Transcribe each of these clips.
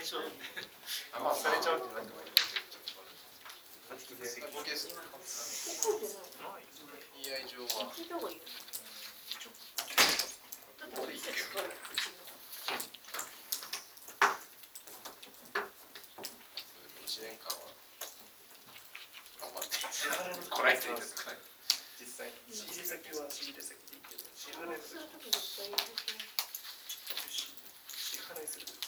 ちゃうされちゃうってなってもいいですけど、意合上は1年間は頑張ってこないといいですかね。実際に仕入れ先は仕入れ先でいいけど、支払いするとき支払いするとき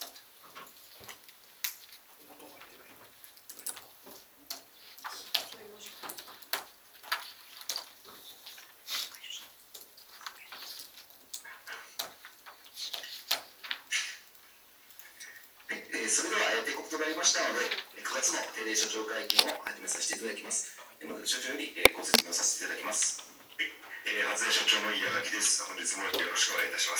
それでは定刻となりましたので、9月の定例所長会見を始めさせていただきます。まず所長よりご説明をさせていただきます。発電所長の稲垣です。本日もよろしくお願いいたします。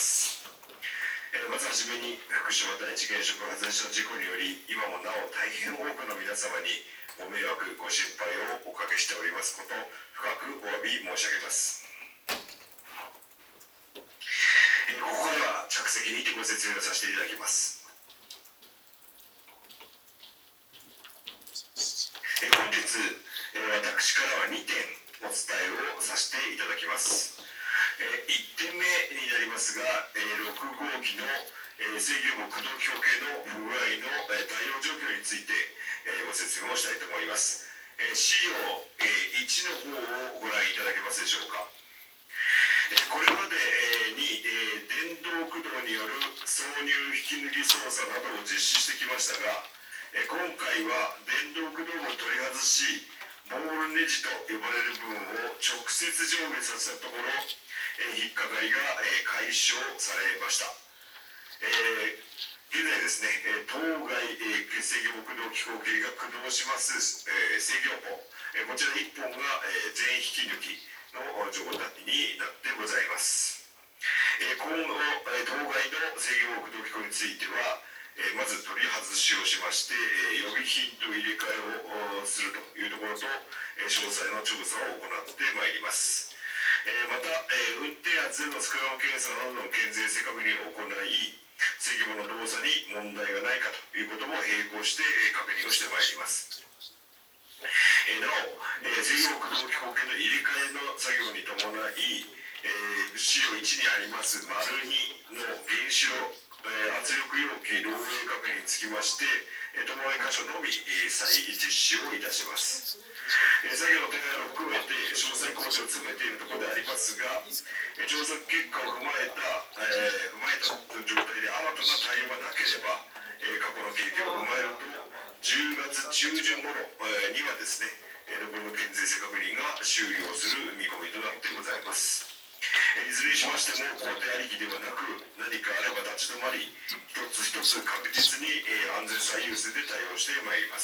まずはじめに福島第一原子力発電所の事故により、今もなお大変多くの皆様にご迷惑ご心配をおかけしておりますこと、深くお詫び申し上げます。ここからは着席にてご説明をさせていただきます。本日、私からは2点お伝えをさせていただきます。1点目になりますが、6号機の制御木駆動機構系の不具合の対応状況についてご説明をしたいと思います。資料1の方をご覧いただけますでしょうか。これまでに電動駆動による挿入引き抜き操作などを実施してきましたが、今回は電動駆動を取り外し、ボールネジと呼ばれる部分を直接上下させたところ、引っかかりが解消されました。現在ですね、当該制御木動機構系が駆動します制御ポン、こちら1本が全引き抜きの状態になってございます。今後、当該の制御木動機構については、まず取り外しをしまして、予備品と入れ替えをするというところと、詳細の調査を行ってまいります。また、運転圧でのスクラム検査などの健全性確認を行い、制御の動作に問題がないかということも並行して確認をしてまいります。なお、制御駆動機構系の入れ替えの作業に伴い、資料1にあります丸2の原子炉圧力容器漏洩確認につきまして、伴い箇所のみ再実施をいたします。作業の手配を含めて詳細工事を詰めているところでありますが、調査結果を踏まえた状態で新たな対応がなければ、過去の経験を踏まえると10月中旬頃にはですね、残りの健全性確認が終了する見込みとなってございます。いずれにしましても工程ありきではなく、何かあれば立ち止まり、一つ一つ確実に安全最優先で対応してまいります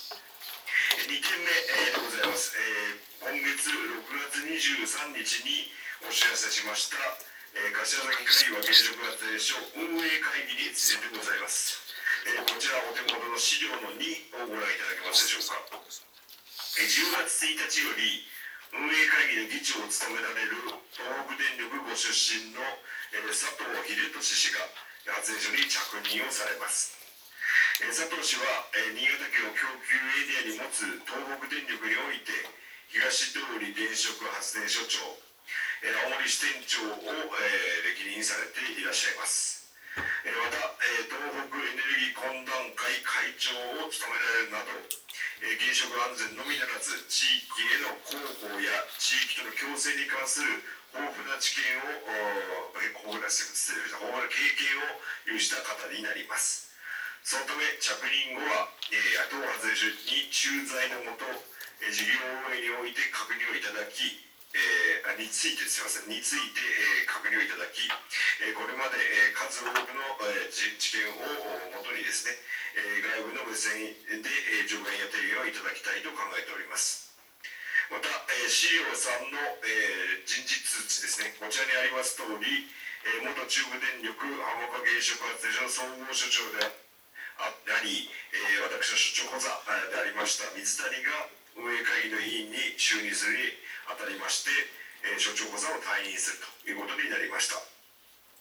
。2点目でございます。今月6月23日にお知らせしました柏崎刈羽原子力発電所運営会議についてございます。こちらお手元の資料の2をご覧いただけますでしょうか。10月1日より運営会議の議長を務められる東北電力ご出身の佐藤秀俊氏が発電所に着任をされます。佐藤氏は新潟県を供給エリアに持つ東北電力において東通原子力発電所長、青森支店長を歴任されていらっしゃいます。また、東北エネルギー懇談会会長を務められるなど、原子力安全のみならず地域への広報や地域との共生に関する豊富な知見を豊富な経験を有した方になります。そのため着任後は当発電所に駐在のもと事業運営において確認をいただきについて確認をいただき、これまで数多くの知見をもとにですね、外部の目線で助言や提言をいただきたいと考えております。また、資料3の人事通知ですね、こちらにあります通り、元中部電力浜岡原子力発電所の総合所長であり、私の所長補佐でありました水谷が運営会議の委員に就任するにあたりまして、所長補佐を退任するということになりました。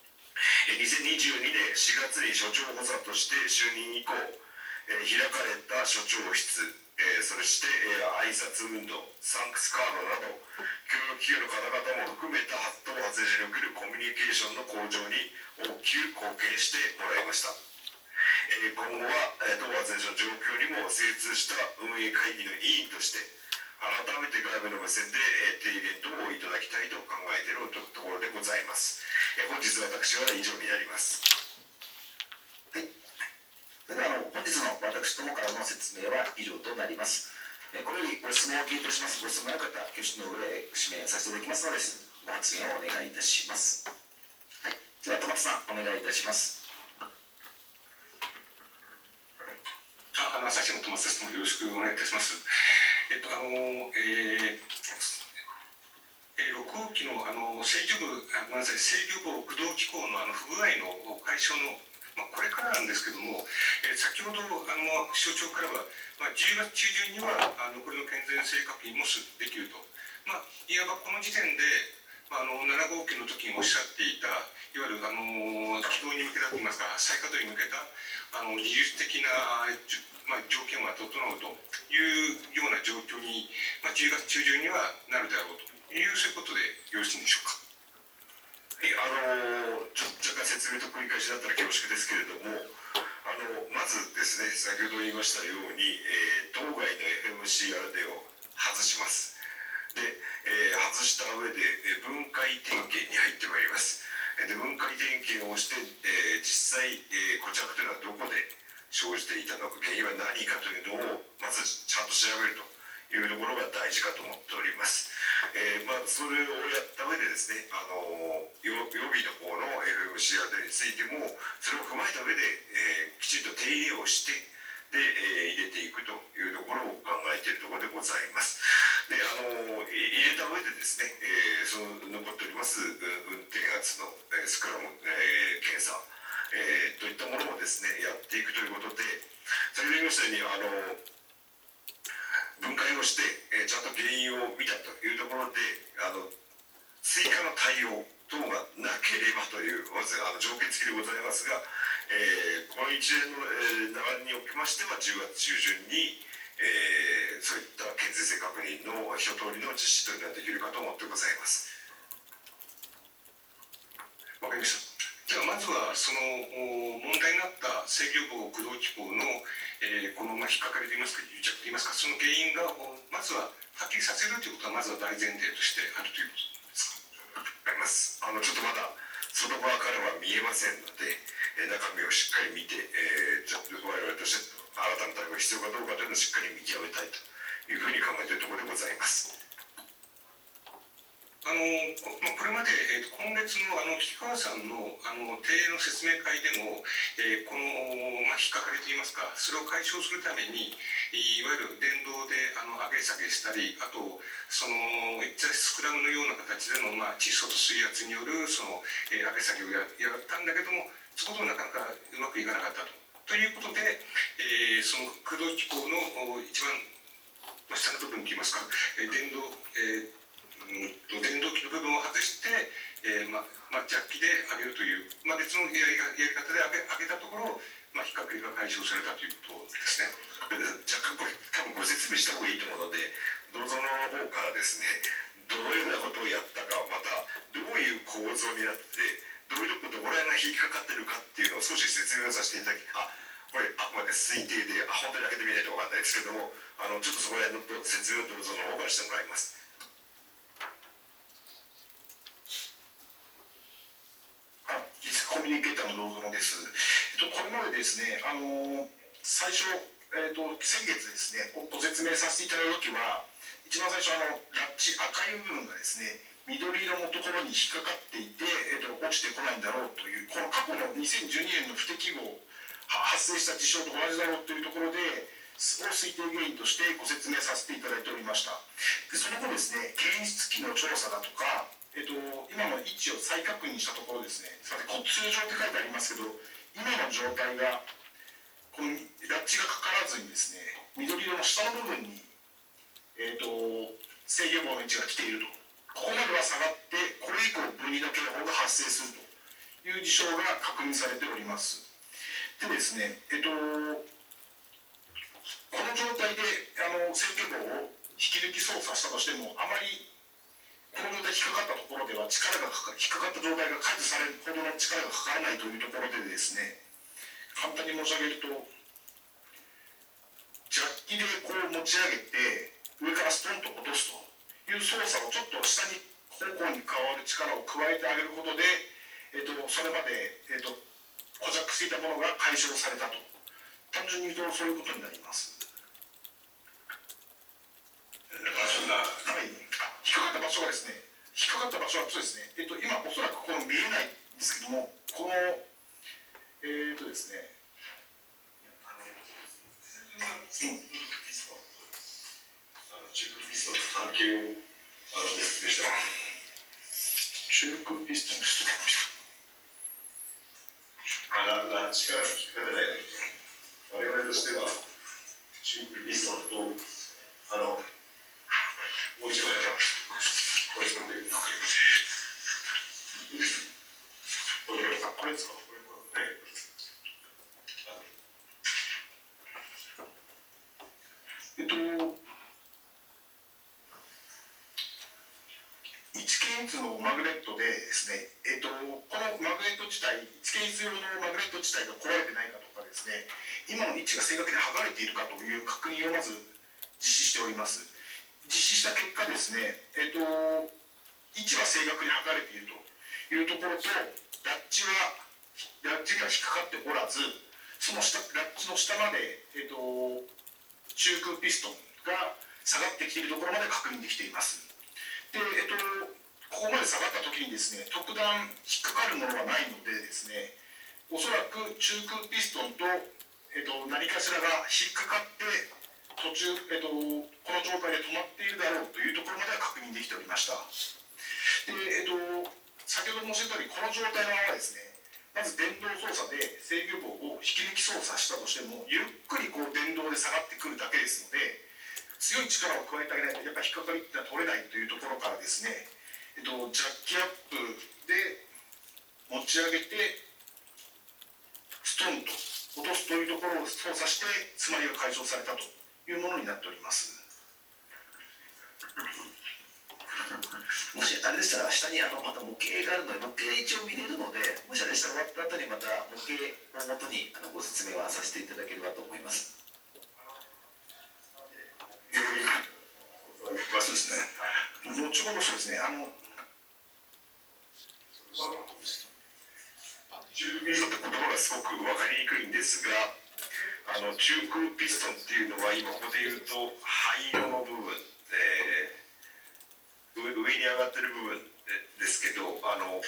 2022年4月に所長補佐として就任以降、開かれた所長室、そして挨拶運動、サンクスカードなど、協力企業の方々も含めた東発電所におけるコミュニケーションの向上に大きく貢献してもらいました。今後は東発電所の状況にも精通した運営会議の委員として、改めて外部の目線で提言等をいただきたいと考えているところでございます。本日私は以上になります。 はい。それでは本日の私どもからの説明は以上となります。これよりご質問を聞いております。ご質問のある方、挙手の上で指名させていただきますので、ご発言をお願いいたします。はい。では、戸松さん、お願いいたします。 朝日の戸松です。よろしくお願いいたします。6号機の制御部駆動機構の不具合の解消の、これからなんですけども、先ほど省庁からは、10月中旬にはこれの健全性確認もできると、いわばこの時点で7号機の時におっしゃっていたいわゆる起動に向けたといいますか再稼働に向けた技術的な条件は整うというような状況に、10月中旬にはなるであろうというそういうことでよろしいんでしょうか。 若干説明と繰り返しだったら恐縮ですけれども、まずですね、先ほど言いましたように、当該の FMCRD を外します。で、外した上で分解点検に入ってまいります。で、分解点検をして、実際、固着というのはどこで生じていたのか、原因は何かというのをまずちゃんと調べるというところが大事かと思っております。それをやった上でですね、予備の方の FMCRD についてもそれを踏まえた上で、きちんと手入れをしてで、入れていくというところを考えているところでございます。で、入れた上でですね、その残っております運転圧のスクラム、検査、といったものをですねやっていくということで、先ほど言いましたように分解をして、ちゃんと原因を見たというところで追加の対応等がなければというまず条件付きでございますが、この一連の流れにおきましては10月中旬に、そういった健全性確認の一通りの実施というのができるかと思ってございます。 わかりました。ではまずはその問題になった制御部駆動機構の、この引っかかりといいますか癒着といいますかその原因がまずははっきりさせるということはまずは大前提としてあるということですか。 あります。ちょっとまだ外側からは見えませんので、中身をしっかり見て、ちょっと我々として新たな対応が必要かどうかというのをしっかり見極めたいというふうに考えているところでございます。 これまで、今月の氷川さんの定例の説明会でも、この、引っかかりといいますかそれを解消するためにいわゆる電動で上げ下げしたりあとそのスクラムのような形での、窒素と水圧によるその、上げ下げをやったんだけどもそことなかなかうまくいかなかったということで、その駆動機構の一番下の部分といいますか電動機の部分を外して、ジャッキで上げるという、別のやり方で上げたところ、引っかかりが解消されたということですね。 若干これ多分ご説明した方がいいと思うので、どうぞの方からですね、どのようなことをやったか、またどういう構造になってどういうところが引っかかってるかっていうのを少し説明をさせていただき、これあくまで推定で本当に開けてみないと分かんないですけども、ちょっとそこら辺の説明をどうぞの方からしてもらいます。 コミュニケーターのローゾノです。これまでですね、最初、先月ですね、ご説明させていただいたときは、一番最初ラッチ赤い部分がですね、緑色のところに引っかかっていて、落ちてこないんだろうという、この過去の2012年の不適合発生した事象と同じだろうというところで、推定原因としてご説明させていただいておりました。でその後ですね、検出器の調査だとか、今の位置を再確認したところですね、通常って書いてありますけど、今の状態が、このラッチがかからずにですね、緑色の下の部分に、制御棒の位置が来ていると。ここまでは下がって、これ以降、分離の警報が発生するという事象が確認されております。でですね、この状態で制御棒を引き抜き操作したとしても、あまりこの状態引っかかったところでは引っかかった状態が解除されるほどの力がかからないというところでですね、簡単に申し上げると、ジャッキでこう持ち上げて上からストンと落とすという操作をちょっと下に方向に変わる力を加えてあげることで、それまで、固着していたものが解消されたと、単純に言うとそういうことになります。はい、引っかかった場所がですね、引っかかった場所はそうですね、今おそらくこの見えないんですけども、このですね、 中空ピストンと関係を説明した中空ピストンです。 力が引っ掛けない我々としては中空ピストンともう一枚これ込んでいるこれですか？1検閲のマグネットでですね、このマグネット自体、1検閲用のマグネット自体が壊れてないかとかですね、今の位置が正確に剥がれているかという確認をまず実施しております。実施した結果ですね、位置は正確に剥がれているというところと、ラッチが引っかかっておらず、その下ラッチの下まで、中空ピストンが下がってきているところまで確認できています。で、ここまで下がった時にですね、特段引っかかるものはないのでですね、おそらく中空ピストンと、何かしらが引っかかって途中、この状態で止まっているだろうというところまでは確認できておりました。で、先ほど申し上げたようにこの状態のままですね、まず電動操作で制御棒を引き抜き操作したとしても、ゆっくりこう電動で下がってくるだけですので、強い力を加えてあげないとやっぱり引っかかりっていうのは取れないというところからですね、ジャッキアップで持ち上げてストンと落とすというところを操作して詰まりが解消されたというものになっております。 もしあれでしたら下にまた模型があるので、模型一応見れるので、もしあれでしたら終わった後にまた模型をもとにご説明はさせていただければと思います。 そうですね。後ほどそうですね。 中空ピストンって言葉がすごく分かりにくいんですが、中空ピストンっていうのは今ここで言うと灰色の部分、上に上がってる部分ですけど、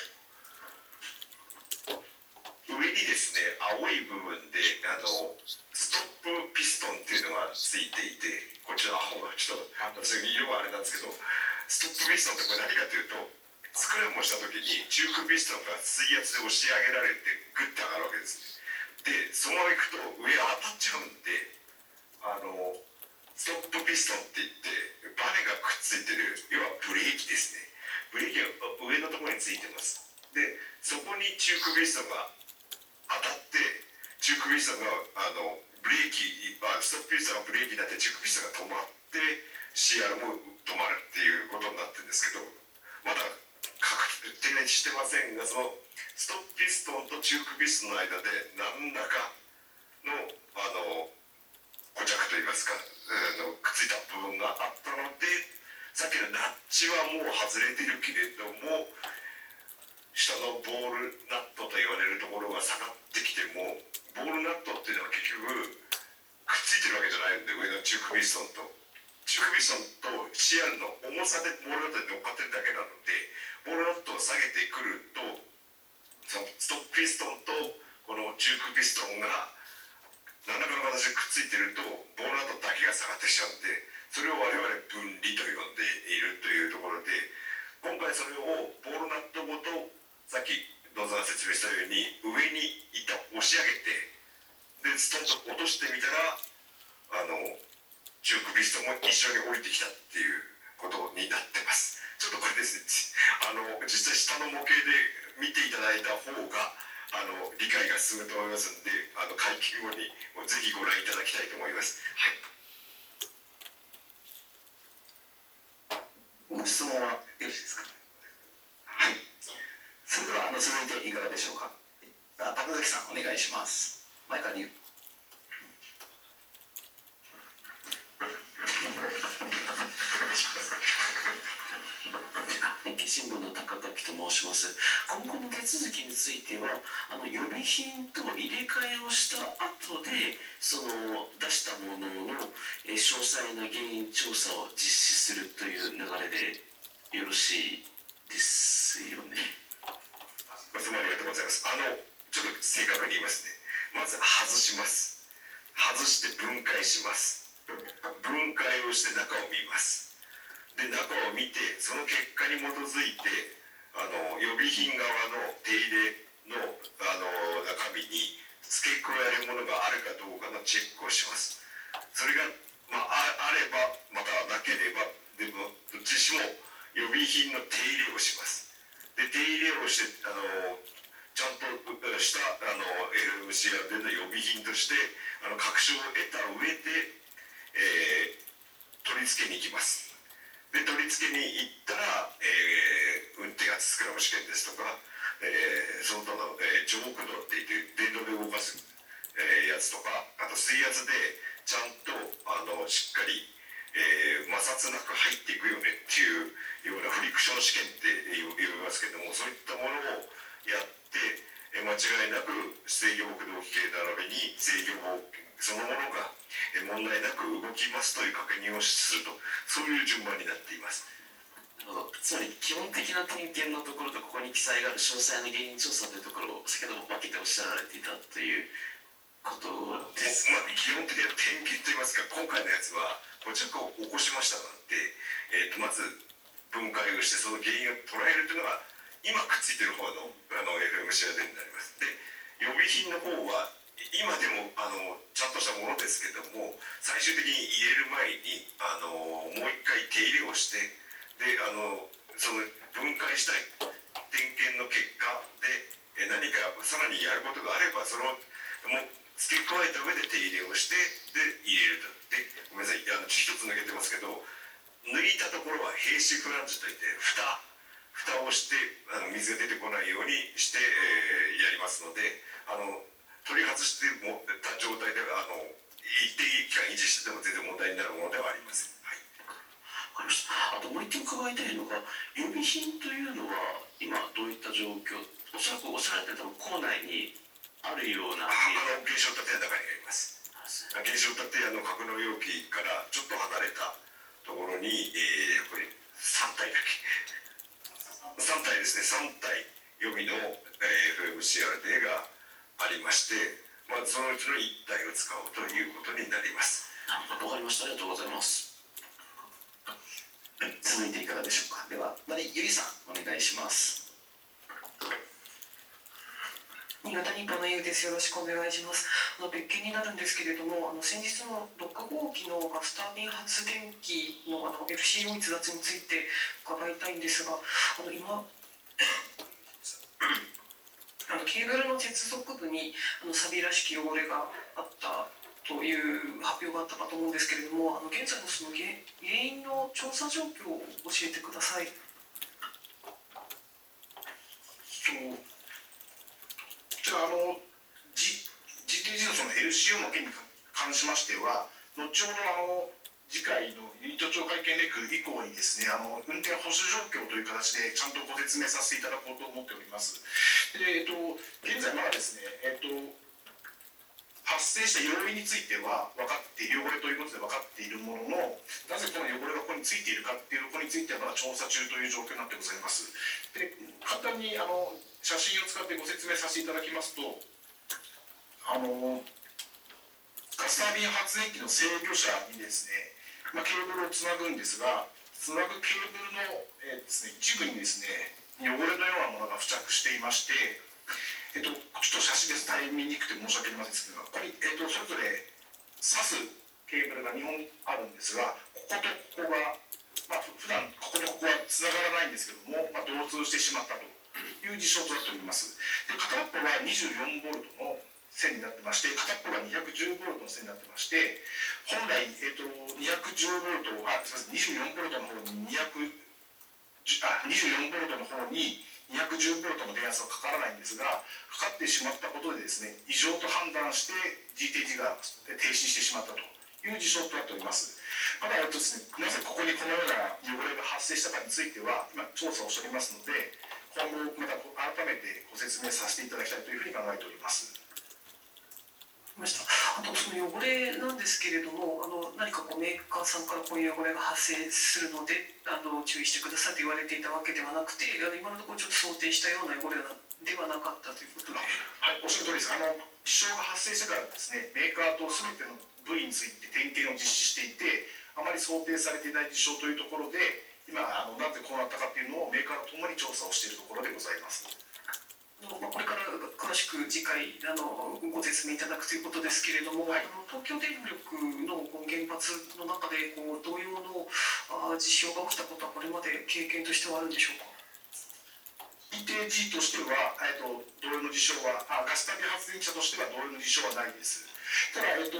上にですね、青い部分でストップピストンっていうのがついていて、こちらの方がちょっと私色があれなんですけど、ストップピストンってこれ何かというと、スクラムをした時に中空ピストンが水圧で押し上げられてグッと上がるわけですね。でそのままいくと上当たっちゃうんで、ストップピストンっていってバネがくっついてる、要はブレーキですね。ブレーキが上のところについてます。でそこに中空ピストンが当たって、中空ピストンがブレーキ、ストップピストンがブレーキになって中空ピストンが止まって CR も止まるっていうことになってるんですけど、まだ確定してませんが、そのストップピストンと中空ピストンの間で何らかの固着といいますか、くっついた部分があったので、さっきのナッチはもう外れてるけれども、下のボールナットと言われるところが下がってきても、ボールナットっていうのは結局くっついてるわけじゃないんで、上の中空ピストンと中空ピストンと CR の重さでボールナットに乗っかってるだけなので、ボールナットを下げてくると、そのストップピストンとこの中空ピストンが何らかの形でくっついてると、ボールナットだけが下がってきちゃうんで、それを我々分離と呼んでいるというところで、今回それをボールナットごと、さっき野沢が説明したように上に押し上げて、でストンと落としてみたら中空ピストンも一緒に降りてきたっていうことになってます。ちょっとこれですね、実際下の模型で見ていただいた方が理解が進むと思いますので、会期後にぜひご覧いただきたいと思います。 ご質問はよろしいですか。はい。それでは続いていかがでしょうか。高崎さんお願いします。前から言う。新聞の高垣と申します。今後の手続きについては予備品と入れ替えをした後でその出したものの詳細な原因調査を実施するという流れでよろしいですよね。 ご質問ありがとうございます。ちょっと正確に言いますね。まず外します。外して分解します。分解をして中を見ます。で、中を見てその結果に基づいて予備品側の手入れの中身に付け加えるものがあるかどうかのチェックをします。それが、あればまたはなければでもどっちにしも予備品の手入れをします。で、手入れをしてちゃんとした LMCR での予備品として確証を得た上で、取り付けに行きます。で、取り付けに行ったら、運転圧スクラム試験ですとか、その他の、上駆動っていって電動で動かす、やつとか、あと水圧でちゃんとしっかり、摩擦なく入っていくよねっていうようなフリクション試験って呼びますけども、そういったものをやって、間違いなく制御駆動器系並びに制御棒そのものが問題なく動きますという確認をすると、そういう順番になっています。 つまり基本的な点検のところとここに記載がある詳細な原因調査というところを先ほど分けておっしゃられていたということです。 基本的な点検といいますか、今回のやつはご着を起こしましたので、まず分解をしてその原因を捉えるというのが今くっついてる方のFMCR になります。で、予備品の方は今でもちゃんとしたものですけども、最終的に入れる前にもう一回手入れをして、でその分解したい点検の結果で何かさらにやることがあればそのもう付け加えた上で手入れをしてで入れると。で、ごめんなさい、一つ抜けてますけど、抜いたところは閉止フランジといって蓋をして水が出てこないようにして、やりますので、取り外してもた状態では一定期間維持してても全然問題になるものではありません。はい、 分かりました。あともう一点伺いたいのが、予備品というのは今どういった状況、おそらくおっしゃられてたの校内にあるような原子炉建屋の中にあります。原子炉建屋の格納容器からちょっと離れたところに、これ3体だけ3体ですね、3体予備の、FMCR デがありまして、そのうちの1体を使おうということになります。 わかりました。ありがとうございます。続いていかがでしょうか。では、ゆりさんお願いします。 新潟日報のゆうです。よろしくお願いします。別件になるんですけれども、先日の6号機のガスタービン発電機のFCO 逸脱について伺いたいんですが、今ケーブルの接続部に錆らしき汚れがあったという発表があったかと思うんですけれども、現在のその原因の調査状況を教えてください。 じゃあGTG のその LCO の件に関しましては、後ほど次回のユニット長会見レク以降にですね、運転保守状況という形でちゃんとご説明させていただこうと思っております。で、現在まだですね、発生した要因については分かっている、汚れということで分かっているものの、なぜこの汚れがここについているかっていうことについてはまだ調査中という状況になってございます。で、簡単に写真を使ってご説明させていただきますと、ガスタービン発電機の制御車にですね、ケーブルをつなぐんですが、つなぐケーブルの、ですね、一部にですね、汚れのようなものが付着していまして、ちょっと写真です伝え見にくくて申し訳ありませんですけど、ここに、それぞれ挿すケーブルが2本あるんですが、こことここが、普段こことここはつながらないんですけども、同通してしまったと。 いう事象となっております。で、片っぽは24ボルトの線になってまして、片っぽが210ボルトの線になってまして、本来、210ボルト、すみません、24ボルトの方に24ボルトの方に210ボルトの電圧はかからないんですが、かかってしまったことでですね、異常と判断して GTG が停止してしまったという事象となっております。まだですね、なぜここにこのような汚れが発生したかについては、今、調査をしておりますので、今後、また改めてご説明させていただきたいというふうに考えております。 あとその汚れなんですけれども、何かメーカーさんからこういう汚れが発生するので注意してくださいと言われていたわけではなくて、今のところちょっと想定したような汚れではなかったということで。 はい、おっしゃる通りです。事象が発生してからですね、メーカーとすべての部位について点検を実施していて、あまり想定されていない事象というところで、今なぜこうなったかというのをメーカーとともに調査をしているところでございます。 これから詳しく次回ご説明いただくということですけれども、はい、東京電力の原発の中で同様の事象が起きたことはこれまで経験としてはあるんでしょうか。 ETG としては、同様の事象はガスタビ発電機車としては同様の事象はないです。ただ、今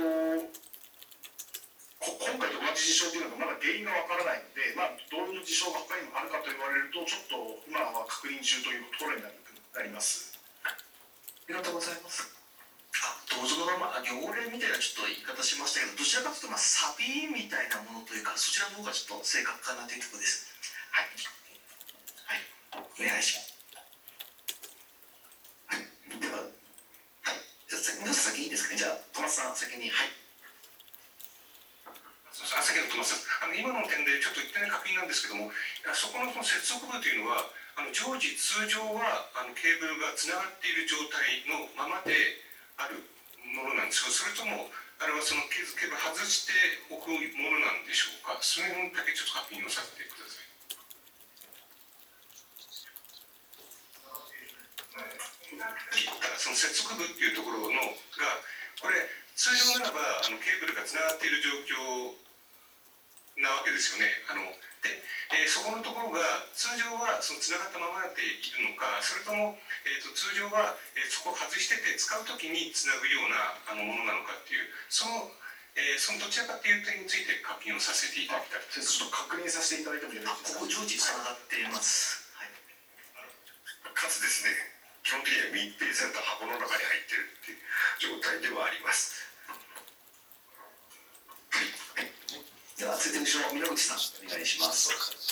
回と同じ事象というのがまだ原因がわからないので、同様の事象が他にもあるかと言われると、ちょっと今は確認中というところになります。 ありがとうございます。 銅像の汚れみたいなちょっと言い方しましたけど、どちらかというとサビみたいなものというか、そちらの方がちょっと正確かなというところです。はい、はい、お願いします。はい、では、はい、じゃあ皆さん先にいいですかね。じゃあ小松さん先に。はい。 先ほど小松さん、今の点でちょっと一点確認なんですけども、そこの接続部というのは常時通常はケーブルがつながっている状態のままであるものなんですが、それともあれはそのケーブル外しておくものなんでしょうか。それだけちょっと確認をさせてください。その接続部っていうところのがこれ通常ならばケーブルがつながっている状況なわけですよね。で、そこのところが通常はそのつながったままでいるのか、それとも、通常は、そこを外してて使うときにつなぐようなものなのかっていう、そのどちらかという点について確認をさせていただきたいです。 ちょっと確認させていただいてもよろしいですか。 ここ常時つながっています。はい、 かつですね、基本的には密閉された箱の中に入っているっていう状態ではあります。 では続いて後ろ皆口さんお願いします。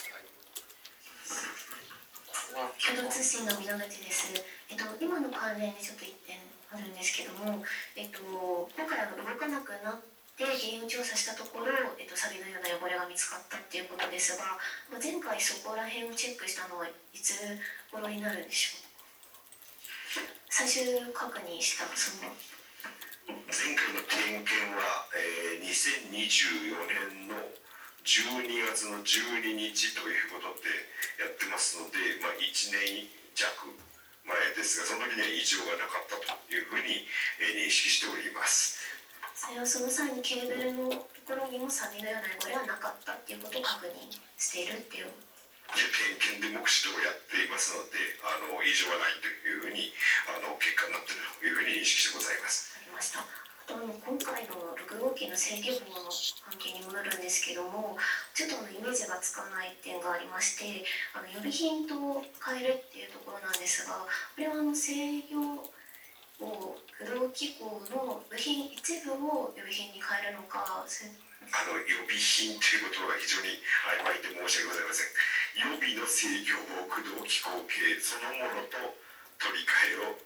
共同通信の皆口です。今の関連でちょっと1点あるんですけども、今回動かなくなって原因を調査したところ、サビのような汚れが見つかったっていうことですが、前回そこら辺をチェックしたのはいつ頃になるんでしょう。最終確認したその前回の点検は、2024年の12月の12日ということでやってますので、1年弱前ですが、その時には異常がなかったというふうに認識しております。 それはその際にケーブルのところにもサビのような汚れはなかったっていうことを確認しているっていう。 点検で目視をやっていますので、異常がないというふうに結果になっているというふうに認識してございます。 ありました。今回の6号機の制御棒の関係に戻るんですけども、ちょっとイメージがつかない点がありまして、予備品と変えるっていうところなんですが、これは制御棒駆動機構の部品一部を予備品に変えるのか。 予備品ということは非常に曖昧で申し訳ございません。予備の制御棒駆動機構系そのものと入れ替えを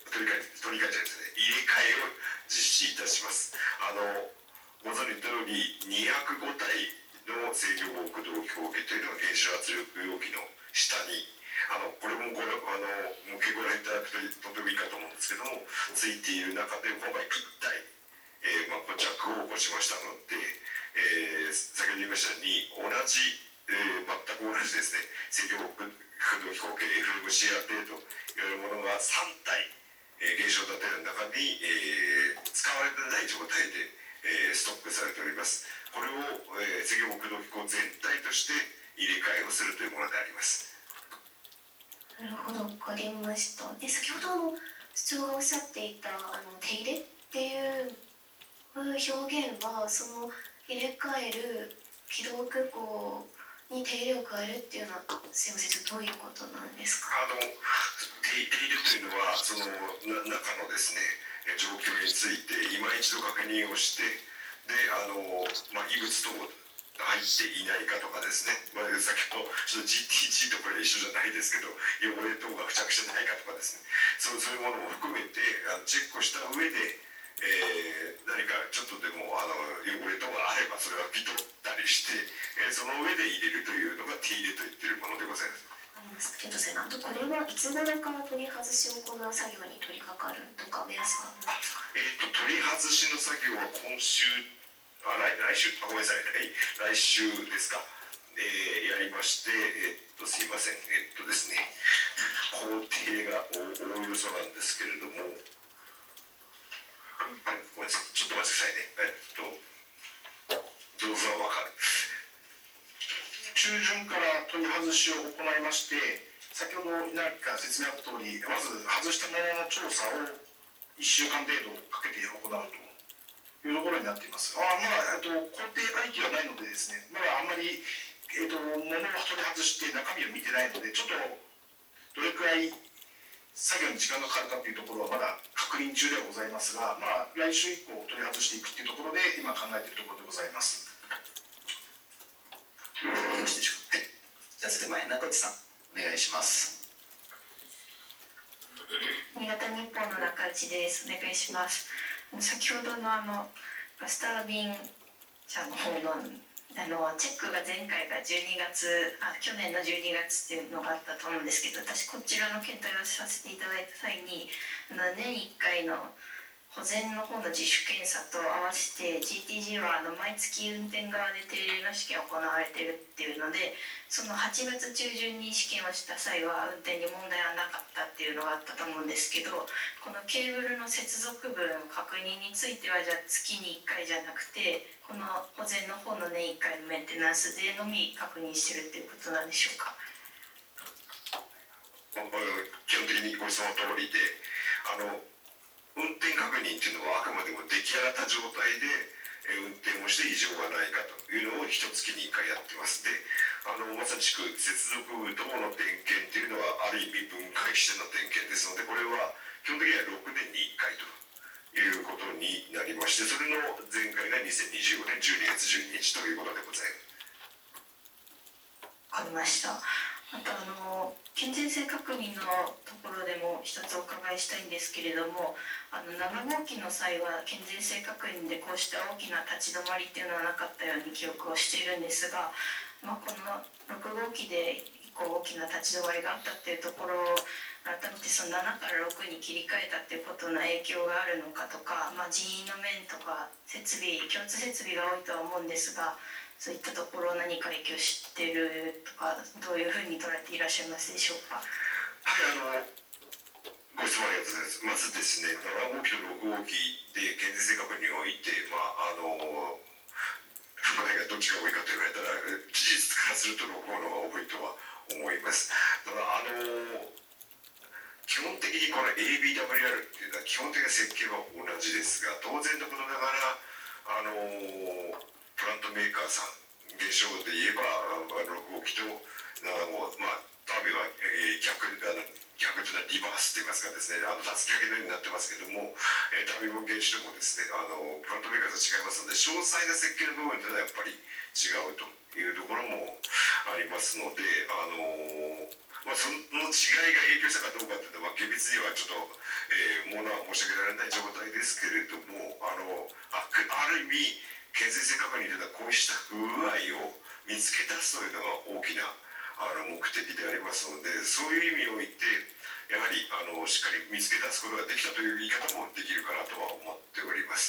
実施いたします。ご存知の通り205体の制御棒駆動機構系というのが原子炉圧力容器の下にこれも模型ご覧いただくととてもいいかと思うんですけども、ついている中で今回1体、固着を起こしましたので、先ほど言いましたように同じ、全く同じですね制御棒駆動機構系 FMCRT といわれるものが3体、原子炉建ての中に、使われてない状態で、ストックされております。これを、制御棒駆動機構全体として入れ替えをするというものであります。 なるほど、わかりました。で、先ほど室長がおっしゃっていた手入れっていう表現は、その入れ替える起動空港に手入れを加えるっていうのは、すいません、ちょっとどういうことなんですか？ 手入れというのはその中のですね状況について今一度確認をして、で異物等入っていないかとかですね、先ほどちょっと GTG とこれ一緒じゃないですけど汚れ等が付着してないかとかですね、そういうものも含めてチェックをした上で、何かちょっとでも汚れ等があればそれは拭き取ったりして、その上で入れるというのが手入れと言っているものでございます。 ちょっとそれあとこれはいつ頃から取り外しを行う作業に取り掛かるとか目安があるんですか？ 取り外しの作業は今週来週ごめんなさい、来週ですか、やりまして、すいません、ですね、工程がおおよそなんですけれども、ごめんなさい、ちょっと待ってくださいね。どうぞわかる。 中旬から取り外しを行いまして、先ほど稲垣から説明あった通り、まず外したものの調査を1週間程度かけて行うというところになっています。まだ工程ありきはないのでですね、まだあんまり、物を取り外して中身を見てないので、ちょっとどれくらい作業に時間がかかるかというところはまだ確認中ではございますが、来週以降取り外していくというところで今考えているところでございます。 よろしいでしょうか。はい。じゃあ、それ前、中内さん、お願いします。 新潟日報の中内です。お願いします。先ほどのバスタービン社の方のチェックが前回が12月去年の12月っていうのがあったと思うんですけど、私こちらの検討をさせていただいた際に年1回の保全の方の自主検査と合わせて GTG は毎月運転側で定例の試験が行われているっていうので、その8月中旬に試験をした際は運転に問題はなかったっていうのがあったと思うんですけど、このケーブルの接続部の確認についてはじゃあ月に1回じゃなくてこの保全の方の年1回のメンテナンスでのみ確認してるっていうことなんでしょうか？ 基本的にご質問の通りで、運転確認っていうのはあくまでも出来上がった状態で、運転をして異常がないかというのを1月に1回やってます。で、まさしく接続部等の点検っていうのはある意味分解しての点検ですので、これは基本的には6年に1回ということになりまして、それの前回が2025年12月12日ということでございます。 わかりました。あと健全性確認のところでも一つお伺いしたいんですけれども、7号機の際は健全性確認でこうした大きな立ち止まりっていうのはなかったように記憶をしているんですが、この6号機で大きな立ち止まりがあったっていうところを改めてその7から6に切り替えたっていうことの影響があるのかとか、人員の面とか設備共通設備が多いとは思うんですが、そういったところ何か影響してるとかどういうふうに捉えていらっしゃいますでしょうか？ はい、ご質問ありがとうございます。まずですね、7号機と6号機で健全性確認において、不具合がどっちが多いかと言われたら、事実からすると6号の方が多いとは思います。ただ基本的にこの ABWR っていうのは基本的な設計は同じですが、当然のことながらプラントメーカーさん現象で言えば6号機と7号、タービンは逆というのはリバースといいますかですね、たすき掛けのようになってますけども、タービンも原子ともですねプラントメーカーと違いますので、詳細な設計の部分というのはやっぱり違うというところもありますので、その違いが影響したかどうかというのは厳密にはちょっと、ものは申し上げられない状態ですけれども、ある意味健全性確認というのはこうした不具合を見つけ出すというのが大きな目的でありますので、そういう意味においてやはりしっかり見つけ出すことができたという言い方もできるかなとは思っております。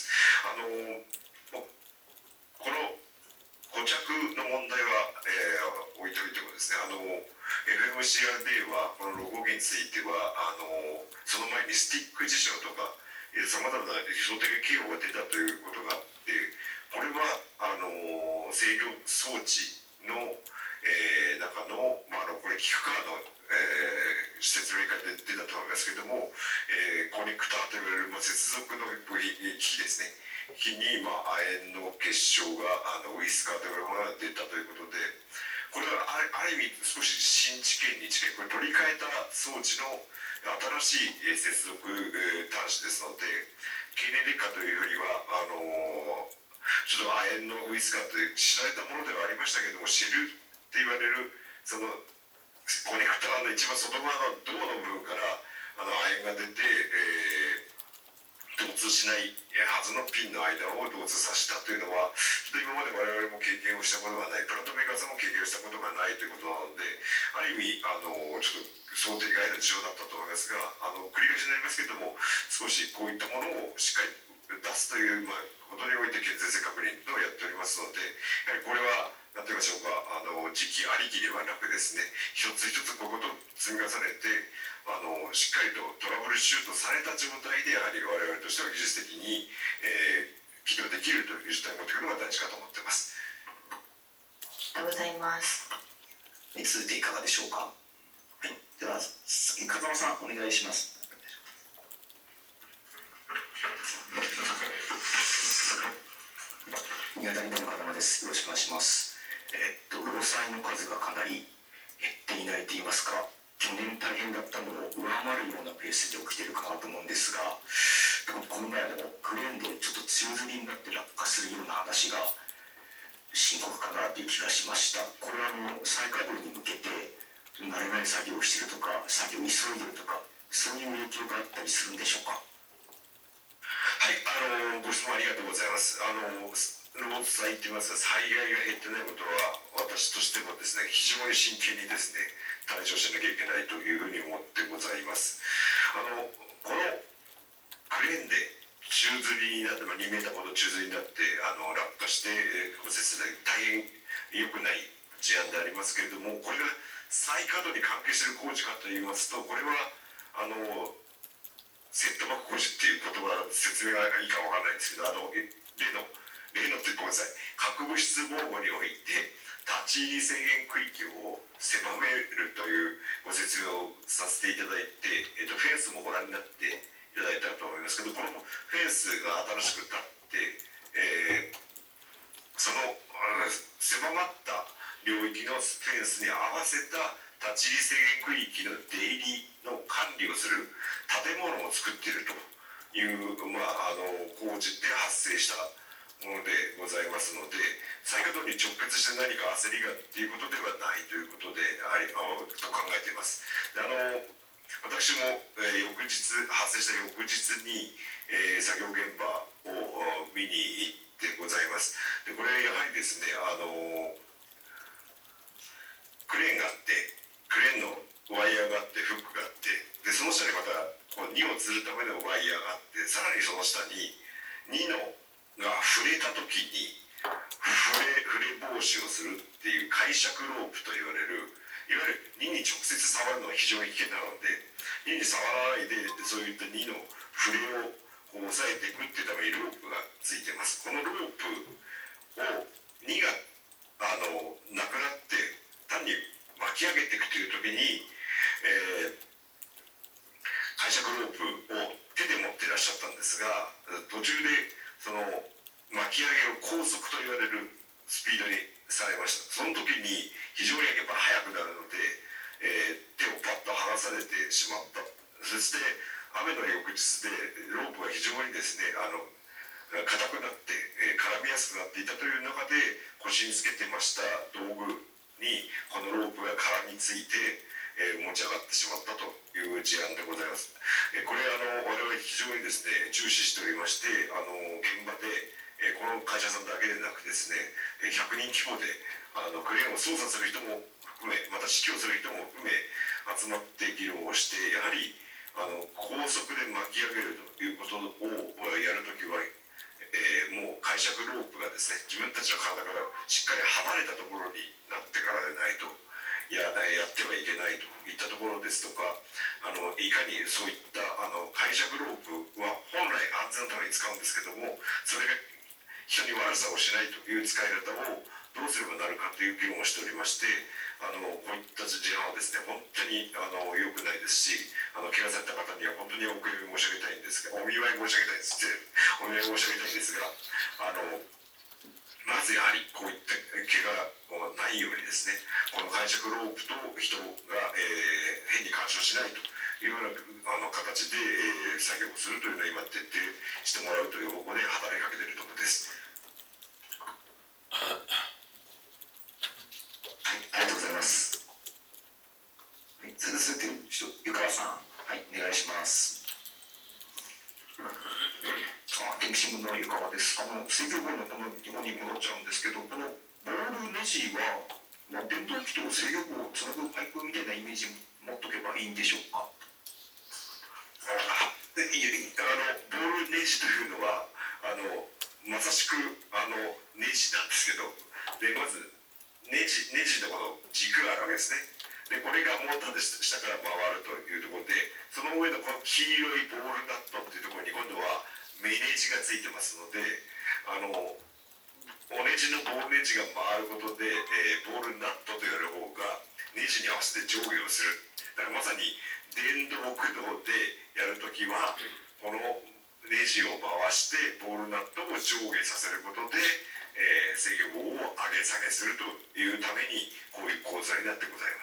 この固着の問題は、置いておいてもですね、FMCRD はこの6号機についてはその前にスティック事象とかさまざまな標的警報が出たということがあって、これは制御装置の、 中の、これキックカード、説明会で出たと思いますけども、コネクターといわれる、接続の機器ですね、機に、亜鉛の結晶がウィスカーというものが出たということで、これはある意味少し新知見に近い、これ取り替えた装置の新しい接続端子ですので、経年劣化というよりはちょっと亜鉛のウィスカーって知られたものではありましたけども、シェルって言われるそのコネクターの一番外側の銅の部分から亜鉛が出て、導通しないはずのピンの間を導通させたというのは、ちょっと今まで我々も経験をしたことがない、プラントメーカーさんも経験をしたことがないということなので、ある意味ちょっと想定外の事象だったと思いますが、繰り返しになりますけれども、少しこういったものをしっかり出すという、ことにおいて健全性確認をやっておりますので、やはりこれは何と言いましょうか、時期ありきではなくですね、一つ一つこういうことを積み重ねてしっかりとトラブルシュートされた状態で、やはり我々としては技術的に、起動できるという状態を持っていくのが大事かと思っています。 ありがとうございます。 続いていかがでしょうか。はい、では風間さんお願いします。 新潟2区の風間です。よろしくお願いします。労災の数がかなり減っていないと言いますか、去年大変だったのを上回るようなペースで起きているかなと思うんですが、この前クレーンでちょっと宙吊りになって落下するような話が深刻かなという気がしました。これは再稼働に向けて慣れない作業をしているとか、作業を急いでいるとか、そういう影響があったりするんでしょうか。 はい、ご質問ありがとうございます。労災といいますか、災害が減ってないことは、私としてもですね、非常に真剣にですね、対処しなきゃいけないというふうに思ってございます。このクレーンで宙吊りになって、2メーターほど宙吊りになって落下して骨折で大変良くない事案でありますけれども、これが再稼働に関係する工事かといいますと、これはセットバック工事っていう言葉、説明がいいかわからないんですけど、例のってごめんなさい、核物質防護において立ち入り制限区域を狭めるというご説明をさせていただいて、フェンスもご覧になっていただいたと思いますけど、このフェンスが新しく立って、その狭まった領域のフェンスに合わせた立ち入り制限区域の出入りの管理をする建物を作っているという、工事で発生したものでございますので、再稼働に直結して何か焦りがっていうことではないということでと考えています。で私も、発生した翌日に、作業現場を見に行ってございます。でこれやはりですね、クレーンがあって、クレーンのワイヤーがあって、フックがあって、でその下にまたこう2を吊るためのワイヤーがあって、さらにその下に2のが触れた時に触れ防止をするっていう解釈ロープと言われる、いわゆる2に直接触るのは非常に危険なので、2に触らないでそういった2の触れをこう抑えていくっていうためにロープがついてます。このロープを2がなくなって単に巻き上げていくという時に、解釈ロープを手で持っていらっしゃったんですが、途中でその巻き上げを高速と言われるスピードにされました。その時に非常にやっぱ速くなるので、手をパッと離されてしまった。そして雨の翌日でロープが非常にですね硬くなって、絡みやすくなっていたという中で腰につけてました道具にこのロープが絡みついて、持ち上がってしまったという事案でございます。これ我々非常にですね重視しておりまして、現場でこの会社さんだけでなくですね、100人規模でクレーンを操作する人も含め、また指揮をする人も含め集まって議論をして、やはり高速で巻き上げるということをやるときは、もう解釈ロープがですね、自分たちの体からしっかり離れたところになってからでないとやってはいけないといったところですとか、いかにそういった解釈ロープは本来安全のために使うんですけども、それが人に悪さをしないという使い方をどうすればなるかという議論をしておりまして、こういった事案はですね、本当に良くないですし、怪我された方には本当にお悔やみ申し上げたいんですが、お見舞い申し上げたいですお見舞い申し上げたいんですが、まずやはりこういった怪我がないようにですね、この会食ロープと人が、変に干渉しないというような形で、作業をするというのを今徹底してもらうという方向で働きかけているところです。 はい、ありがとうございます。はい、それで続いてる人、湯川さん、はい、お願いします。電気新聞の湯川です。水上ボールのこの日本に戻っちゃうんですけど、このボールネジは、電動機と制御棒をつなぐパイプみたいなイメージ持っとけばいいんでしょうか。 ボールネジというのはまさしくネジなんですけど、でまずネジのこの軸があるわけですね。でこれがモーターで下から回るというところで、その上のこの黄色いボールナットっていうところに今度はメネジがついてますので、おネジのボールネジが回ることで、ボールナットと言われる方がネジに合わせて上下をする。だからまさに電動駆動でやるときはこのネジを回してボールナットを上下させることで、制御棒を上げ下げするというためにこういう構造になってございます。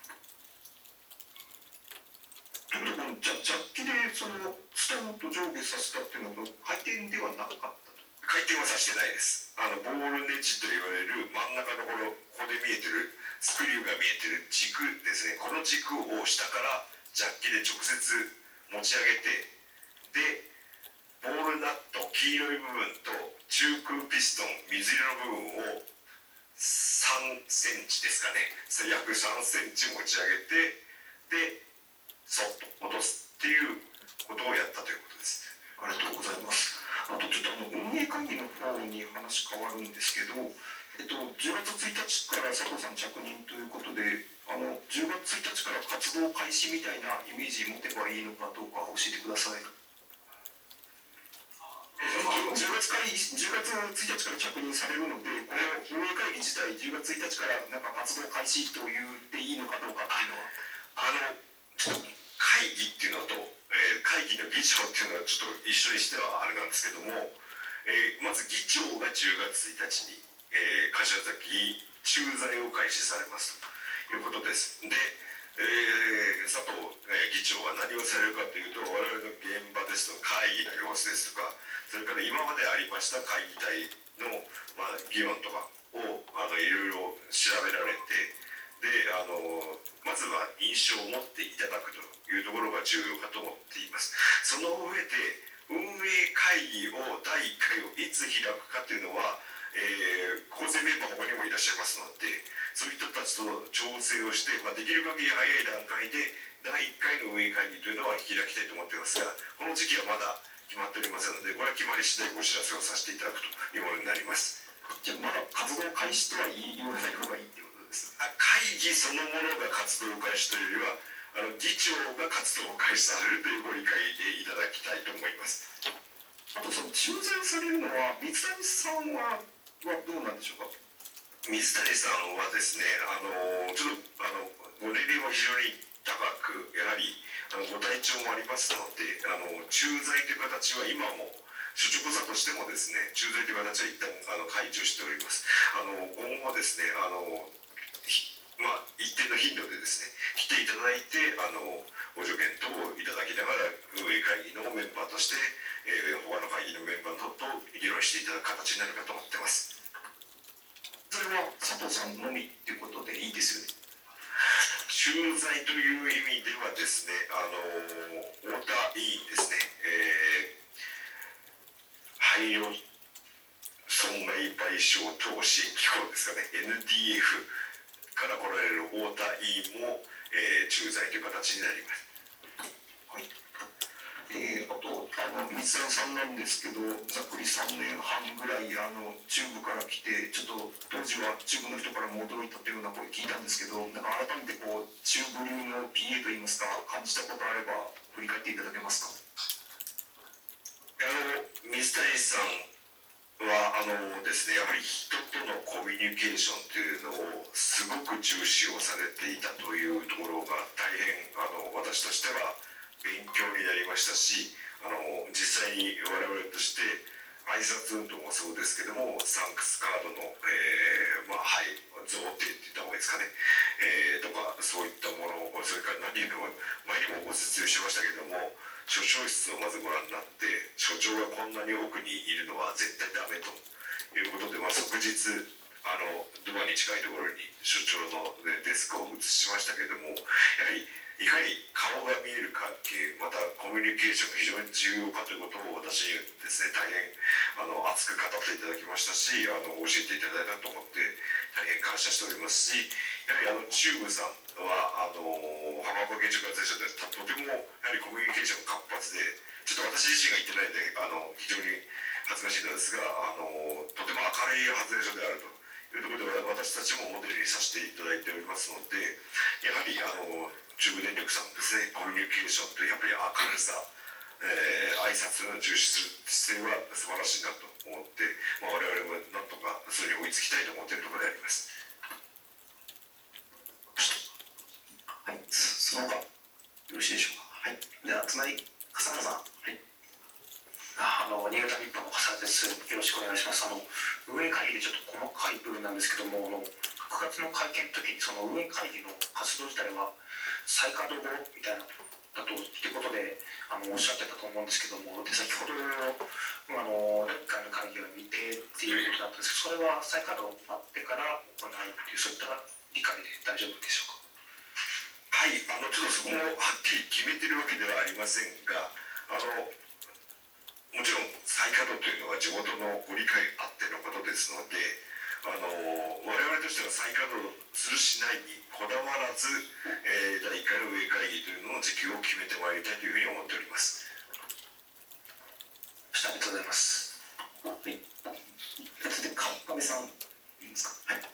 ジャッキでそのスタンと上下させたっていうのは回転ではなかったと。 回転はさせてないです。ボールネジと言われる真ん中のここで見えてるスクリューが見えてる軸ですね。この軸を下からジャッキで直接持ち上げて、でボールナット黄色い部分と中空ピストン水色の部分を3センチですかね、約3センチ持ち上げて、でそっと落とすっていうことをやったということです。 ありがとうございます。あとちょっと運営会議の方に話変わるんですけど、10月1日から佐藤さん着任ということで、10月1日から活動開始みたいなイメージ持てばいいのかどうか教えてください。10月1日から着任されるので、この運営会議自体10月1日からなんか活動開始と言っていいのかどうかっていうのは。 ちょっと会議っていうのと、会議の議長っていうのはちょっと一緒にしてはあれなんですけども、まず議長が10月1日に、柏崎駐在を開始されますということです。で、佐藤、議長は何をされるかというと、我々の現場ですとか会議の様子ですとか、それから今までありました会議体の、議論とかをいろいろ調べられて、でまずは印象を持っていただくというところが重要かと思っています。その上で運営会議を第1回をいつ開くかというのは、構成メンバーここにもいらっしゃいますので、そういう人たちと調整をして、できる限り早い段階で第1回の運営会議というのは開きたいと思っていますが、この時期はまだ決まっておりませんので、これは決まり次第お知らせをさせていただくというものになります。 じゃあまだ活動開始とは言わない方がいいってことです。 会議そのものが活動開始というよりは、議長が活動を開始されるというご理解でいただきたいと思います。 あとその駐在されるのは水谷さんはどうなんでしょうか。 水谷さんはですね、ちょっとご年齢も非常に高く、やはりご体調もありますので、駐在という形は今も所長補佐としてもですね、駐在という形は一旦解除しております。今後もですね、一定の頻度でですね、来ていただいてご助言等をいただきながら運営会議のメンバーとして、他の会議のメンバーと議論していただく形になるかと思ってます。 それは佐藤さんのみっていうことでいいですよね。 駐在という意味ではですね、太田委員ですね、廃炉損害賠償等支援機構ですかね、 NDFから来られる太田委員も、駐在という形になります。 はい。あと水谷さんなんですけど、ざっくり3年半ぐらい中部から来て、ちょっと当時は中部の人からも驚いたというような声聞いたんですけど、なんか改めて中部流の PA といいますか、感じたことあれば振り返っていただけますか。 水谷さんはですね、やはり人とのコミュニケーションというのをすごく重視をされていたというところが大変私としては勉強になりましたし、実際に我々として挨拶運動もそうですけども、サンクスカードの、はい、贈呈って言った方がいいですかね、とかそういったものを、それから何よりも前にもご説明しましたけども、所長室をまずご覧になって、所長がこんなに奥にいるのは絶対ダメということで、即日ドアに近いところに所長のデスクを移しましたけれども、やはりいかに顔が見える関係、またコミュニケーションが非常に重要かということを私にですね、大変熱く語っていただきましたし、教えていただいたと思って大変感謝しておりますし、やはりチューブさんは浜岡建築家ゼでとてもやはりコミュニケーション活発で、ちょっと私自身が言ってないので非常に恥ずかしいのですが、とても明るい発電所であるというところで私たちもモデルにさせていただいておりますので、やはり中部電力さんですね、コミュニケーションとやっぱり明るさ、挨拶を重視する姿勢は素晴らしいなと思って、我々もなんとかそれに追いつきたいと思っているところであります。 はい、その他よろしいでしょうか。はい、では隣笠原さん。はい。 新潟日報の笠原です。よろしくお願いします。運営会議でちょっと細かい部分なんですけども、9月の会見の時にその運営会議の活動自体は再稼働後みたいなだということでおっしゃってたと思うんですけども、で先ほど第1回の会議は未定っていうことだったんですけど、それは再稼働待ってから行うっていう、そういった理解で大丈夫でしょうか。 はい、ちょっとそこもはっきり決めてるわけではありませんが、もちろん再稼働というのは地元のご理解あってのことですので、我々としては再稼働するしないにこだわらず、第1回の運営会議というのの時期を決めてまいりたいというふうに思っております。 ありがとうございます。 はい。で、川上さんいいですか。はい。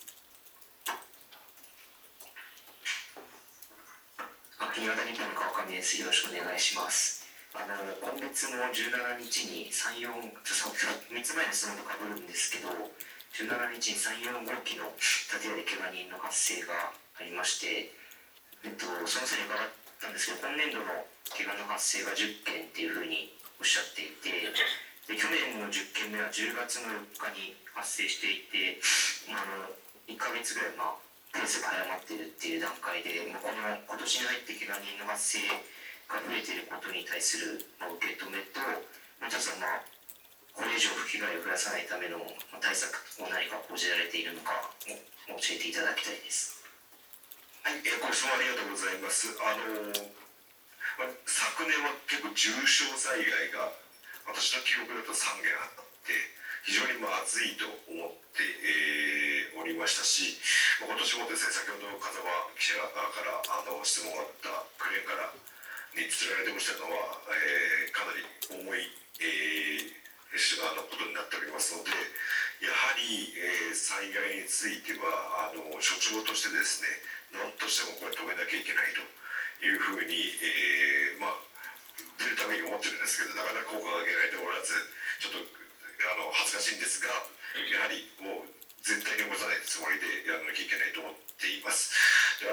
新潟日報の川上です。よろしくお願いします。今月の17日に3つ前の質問とかぶるんですけど、17日に3、4号機の建屋で怪我人の発生がありまして、その際に伺ったんですけど、今年度の怪我の発生が10件っていうふうにおっしゃっていて、で去年の10件目は10月の4日に発生していて、1ヶ月ぐらいペースが早まっているっていう段階で、この今年に入って怪我人の発生が増えていることに対する受け止めと、もう一つはこれ以上被害を減らさないための対策を何か講じられているのかを教えていただきたいです。 はい、ご質問ありがとうございます。昨年は結構重症災害が私の記憶だと3件あって、非常にまずいと思っておりましたし、今年もですね、先ほど風間記者から質問があったクレーンからにつられてましたのは、かなり重い、ことになっておりますので、やはり、災害については所長としてですね、何としてもこれ止めなきゃいけないというふうに、出るために思ってるんですけど、なかなか効果が上げられておらず、ちょっと恥ずかしいんですが、やはりもう絶対に起こさないつもりでやらなきゃいけないと思っています。で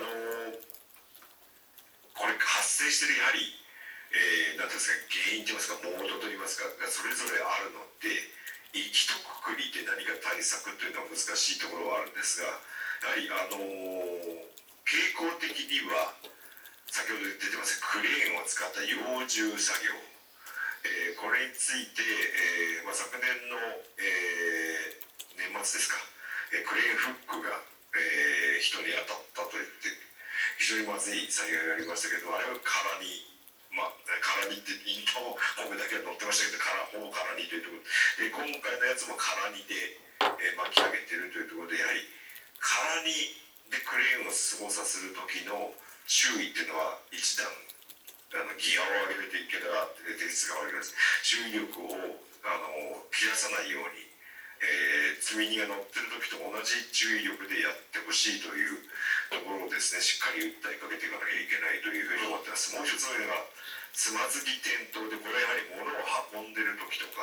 これ発生してるやはり、なんていうんですか、原因といいますか、モードといいますかがそれぞれあるので、一括りで何か対策というのは難しいところはあるんですが、やはり傾向的には先ほど出てますクレーンを使った幼獣作業、これについて、昨年の、年末ですか、クレーンフックが、人に当たったと言って非常にまずい作業がありましたけど、あれは空に空にってインターホームだけは載ってましたけど、ほぼ空にというところで、今回のやつも空にで、巻き上げているというところで、やはり空にでクレーンを操作する時の注意っていうのは一段ギアを上げていけたら電圧が上がります。注意力を切らさないように、積み荷が乗ってる時と同じ注意力でやってほしいというところをですね、しっかり訴えかけていかなきゃいけないというふうに思ってます。もう一つのがつまずき転倒で、これはやはり物を運んでる時とか、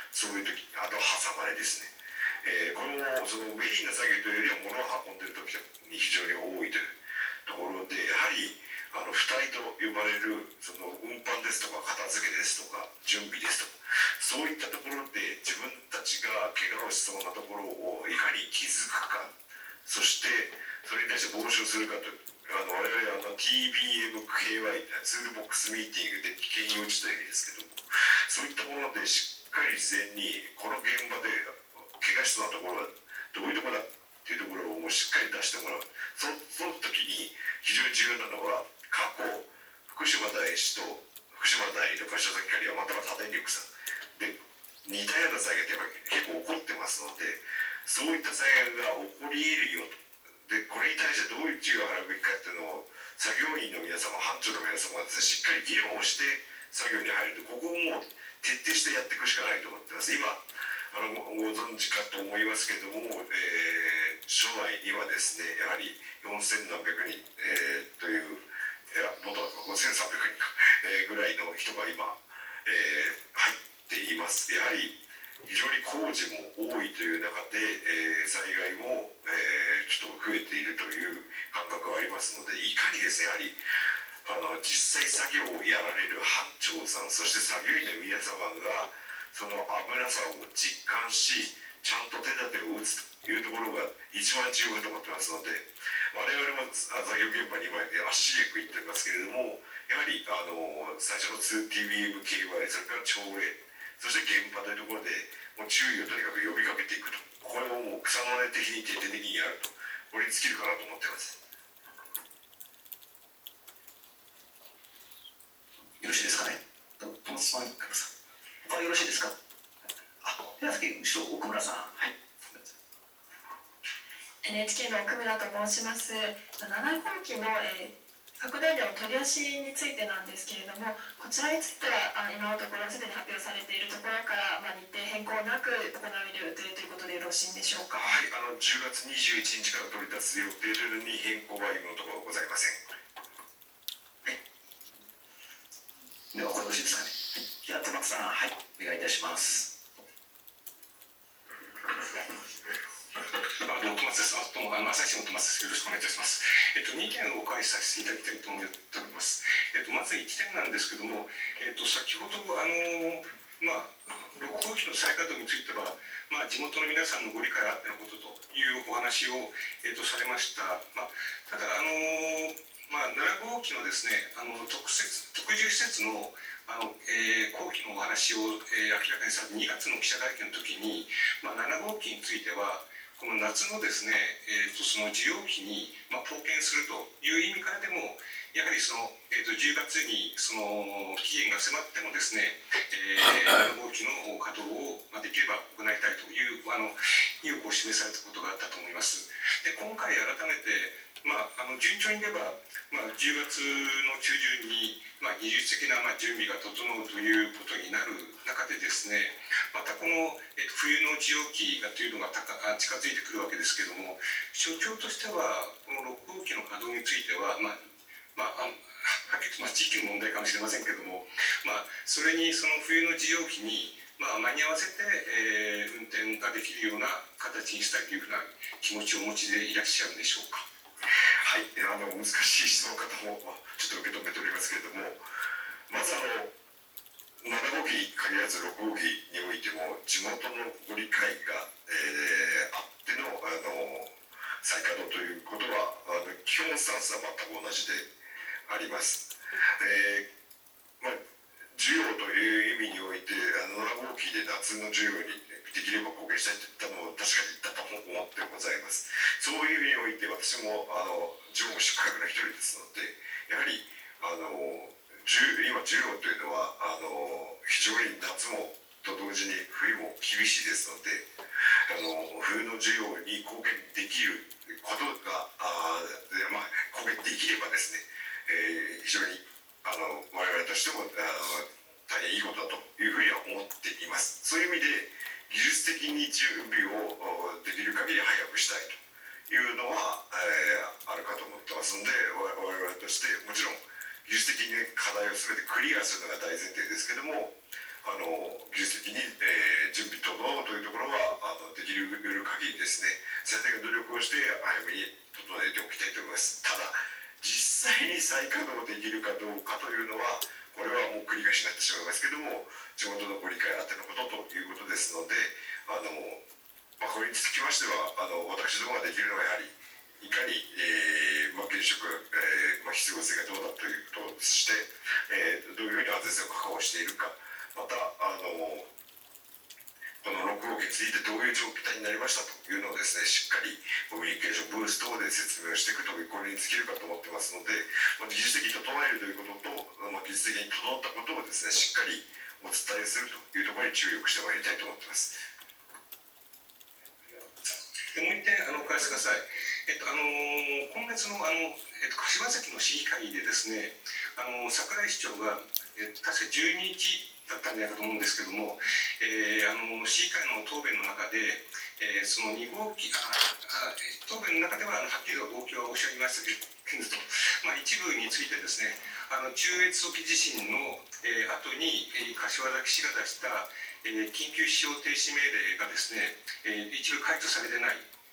そういう時、あと挟まれですね、このそのメインの作業というよりは物を運んでる時に非常に多いというところで、やはり2人と呼ばれるその運搬ですとか片付けですとか準備ですとか、そういったところで自分たちが怪我をしそうなところをいかに気づくか、そしてそれに対して防止をするかという、我々TBMKY ツールボックスミーティングで危険予知という意味ですけども、そういったものでしっかり事前にこの現場で怪我しそうなところはどういうところだっていうところをもうしっかり出してもらう。その時に非常に重要なのは、過去福島第一と福島第二と柏崎刈谷、または立陸さんで似たような災害って結構起こってますので、そういった災害が起こり得るよと。でこれに対してどういう注意を払うべきかっていうのを作業員の皆様、班長の皆様がですね、しっかり議論をして作業に入ると、ここをもう徹底してやっていくしかないと思ってます。今ご存知かと思いますけれども、署内にはですね、やはり4000何百人、という元は5300人か、ぐらいの人が今、入っています。やはり非常に工事も多いという中で、災害も、ちょっと増えているという感覚がありますので、いかにですね、やはり実際作業をやられる班長さん、そして作業員の皆様がその危なさを実感し、ちゃんと手立てを打つというところが一番重要だと思ってますので、我々も作業現場に今足しげく行っておりますけれども、やはり最初の 2TBMKY、それから朝礼、そして現場というところでもう注意をとにかく呼びかけていくと、これをもう草の根的に徹底的にやると、これに尽きるかなと思っています。 よろしいですかね。トマスさん、他よろしいですか。では次、後ろ奥村さん。はい。 NHK の奥村と申します。7号機の拡大量の取り足についてなんですけれども、こちらについては今のところすでに発表されているところから、日程変更なく行われる予定ということでよろしいんでしょうか。 はい、10月21日から取り出す予定に変更は今のところございません。 はい。では、よろしいですかね。じゃあ、トマスさん、はい、お願いいたします。 トマスです。朝日新聞トマスです。よろしくお願いいたします。2点お伺いさせていただきたいと思っております。まず1点なんですけども、先ほど6号機の再稼働については、地元の皆さんのご理解あってのことというお話を、されました。ただ7号機のですね、特需施設の工期のお話を、明らかにされた2月の記者会見の時に、7号機についてはこの夏のですね、その需要期に貢献するという意味からでも、やはりその、10月にその期限が迫ってもですね、7号機の稼働をできれば行いたいという意欲を示されたことがあったと思います。で、今回改めて順調に言えば、10月の中旬に、技術的な準備が整うということになる中でですね、またこの、冬の需要期というのが近づいてくるわけですけれども、所長としてはこの6号機の稼働については、はっきりと時期の問題かもしれませんけれども、それにその冬の需要期に間に合わせて、運転ができるような形にしたいというふうな気持ちをお持ちでいらっしゃるんでしょうか。 はい、難しい質問かともちょっと受け止めておりますけれども、まず7号機に限らず6号機においても地元のご理解が、あっての再稼働ということは基本スタンスは全く同じであります。需要という意味において7号機で夏の需要にできれば貢献したいといったのも確かに言ったと思ってございます。そういう意味において私も常務執行役の一人ですので、やはり今需要というのは非常に夏もと同時に冬も厳しいですので、冬の需要に貢献できることが貢献できればですね、非常に我々としても大変いいことだというふうには思っています。そういう意味で技術的に準備をできる限り早くしたいというのは、あるかと思ってますので、我々としてもちろん技術的に課題を全てクリアするのが大前提ですけども、 技術的に、準備等々というところはできる限りですね、最大限努力をして早めに整えておきたいと思います。ただ実際に再稼働できるかどうかというのは、これはもう繰り返しになってしまいますけども、地元のご理解あってのことということですので、これにつきましては私どもができるのはやはりいかに、原子力、必要性がどうだということとして、どういうふうに安全性を確保しているか、またこの6号機についてどういう状態になりましたというのをですね、しっかりコミュニケーションブース等で説明をしていくという、これに尽きるかと思ってますので、技術的に整えるということと、技術的に整ったことをですね、しっかりお伝えするというところに注力してまいりたいと思っています。 もう一点返してください。今月の柏崎の市議会でですね、櫻井市長が、確か12日だったんじゃないかと思うんですけども、市議会の答弁の中で、その2号機答弁の中でははっきりと動機はおっしゃいましたけれど、一部についてですね、中越沖地震の、後に柏崎市が出した緊急使用停止命令がですね、一部解除されてない、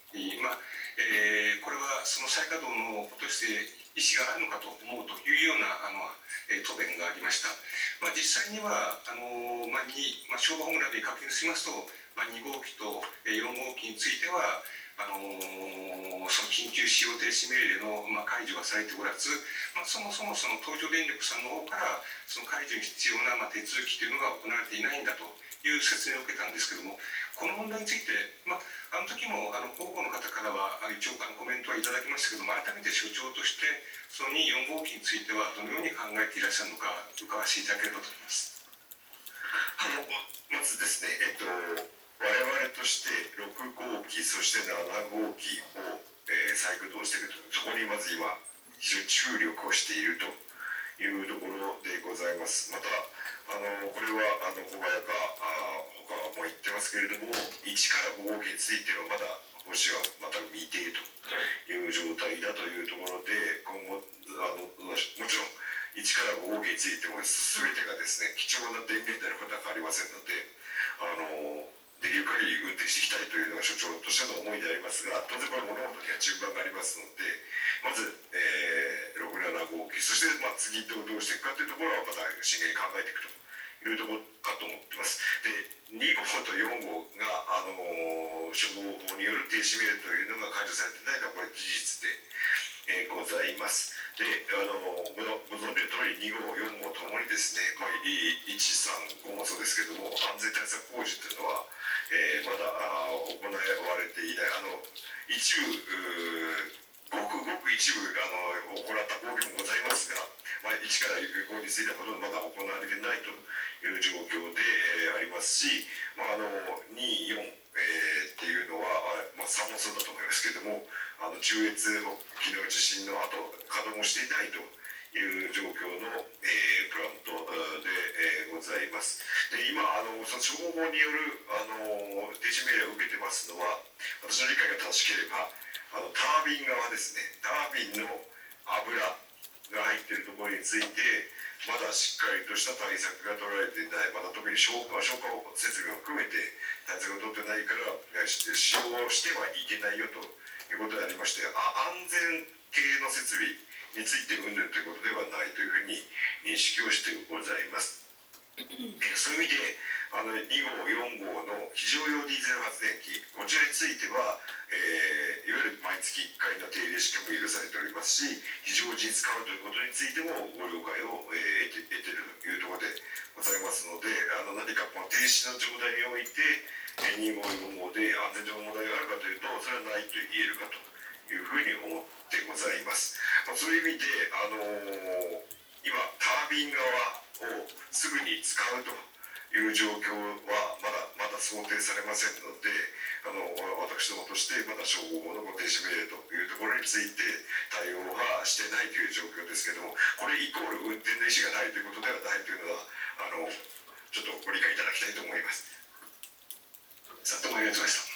これはその再稼働のとして意思があるのかと思うというような答弁がありました。実際には消防本部などに確認しますと、2号機と4号機についてはその緊急使用停止命令の解除はされておらず、そもそもその東京電力さんの方からその解除に必要な手続きというのが行われていないんだという説明を受けたんですけども、この問題について、あの時も広報の方からは一応コメントはいただきましたけども、改めて所長としてその2、4号機についてはどのように考えていらっしゃるのか伺わせていただければと思います。 まずですね、我々として6号機そして7号機を、再駆動していると、そこにまず今非常に注力をしているというところでございます。またこれは小早川他も言ってますけれども、1から5号機についてはまだ方針はまた未定という状態だというところで、今後もちろん1から5号機についても全てがですね、貴重な電源であることは変わりませんので、できる限り運転していきたいというのが所長としての思いでありますが、当然これ物事には順番がありますので、まず、6、7号機、そして次どうしていくかというところはまた真剣に考えていくというところかと思っています。で、2号と4号が消防法による停止命令というのが解除されていないのはこれ事実で、ございます。で、ご存知の通り2号、4号ともにですね、1、3、5もそうですけども、安全対策工事というのは、まだ行われていない、一部ごく一部行った工事もございますが、1から5についてはほとんどまだ行われていないという状況でありますし、2、4、っていうのは、3もそうだと思いますけれども、中越沖の地震の後稼働もしていないという状況の、プラントで、ございます。で、今その消防法による停止命令を受けてますのは、私の理解が正しければタービン側ですね、タービンの油が入っているところについてまだしっかりとした対策が取られていない、まだ特に消火設備を含めて対策が取ってないから使用してはいけないよということでありまして、安全系の設備について云々ということではないというふうに認識をしてございます。そういう意味で2号、4号の非常用ディーゼル発電機、こちらについては、いわゆる毎月1回の手入れしかも許されておりますし、非常時に使うということについてもご了解を得ているというところでございますので、何かこの停止の状態において2号、4号で安全上の問題があるかというと、それはないと言えるかというふうに思ってございます。そういう意味で今タービン側をすぐに使うという状況はまだ想定されませんので、私どもとしてまだ消防法の停止命令というところについて対応はしてないという状況ですけれども、これイコール運転の意思がないということではないというのはちょっとご理解いただきたいと思います。 どうもありがとうございました。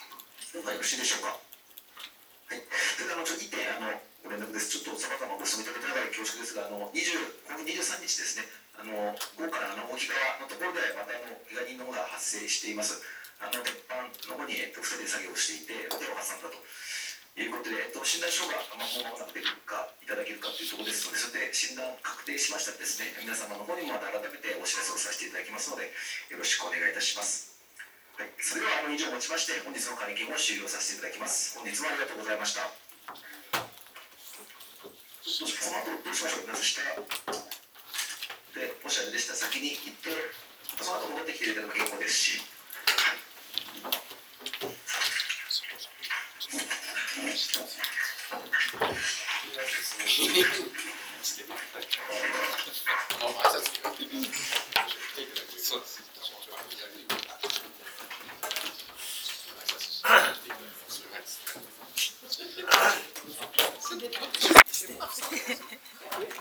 よろしいでしょうか。はい。それで1点ご連絡です。ちょっとさまざまご質問いただきながら恐縮ですが、今月23日ですね、 午後から大木川のところでまた怪我人の方が発生しています。鉄板の方に、伏せで作業をしていて手を挟んだということで、診断書がもう間もなく出るかいただけるかというところですので、それで診断確定しましたらですね、皆様の方にもまた改めてお知らせをさせていただきますので、よろしくお願いいたします。はい、それでは以上をもちまして本日の会見を終了させていただきます。本日もありがとうございました。その後どうしましょう。皆さん下で、もしあれでしたら先に行って、その後戻ってきていただく結構ですし。はい。